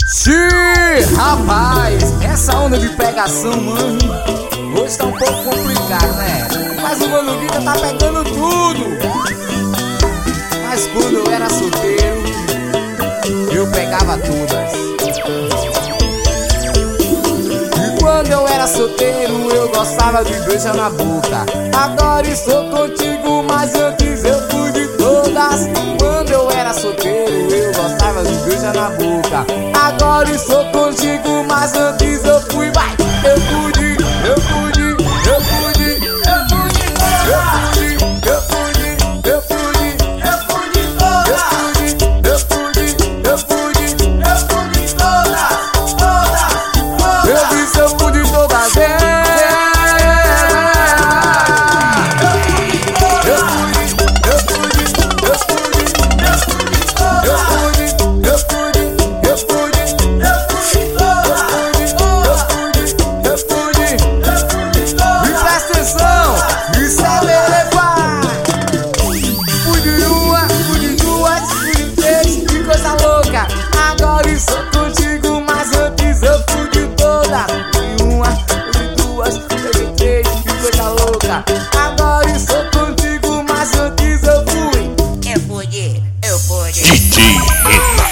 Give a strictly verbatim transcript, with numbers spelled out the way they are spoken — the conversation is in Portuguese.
Xiii, rapaz, essa onda de pegação, mano, hoje tá um pouco complicado, né? Mas o Mano Guita tá pegando tudo. Mas quando eu era solteiro, eu pegava todas. E quando eu era solteiro, eu gostava de beijar na boca. Agora estou contigo, mas antes eu fui de todas. Quando eu era solteiro, eu gostava de beijar na boca. Agora estou contigo, mas antes eu fui, vai. Eu fui de, eu fui de, eu fui de, eu fui de todas. Eu fui de, eu fui de, eu fui de, eu fui de todas. Eu fui de, eu fui de, eu fui de, eu fui de todas, todas. Eu disse eu fui de todas, é. Agora estou contigo, mas antes eu fui de todas. De uma, de duas, de três, que coisa louca. Agora estou contigo, mas antes eu fui. Eu fui, eu fui. D J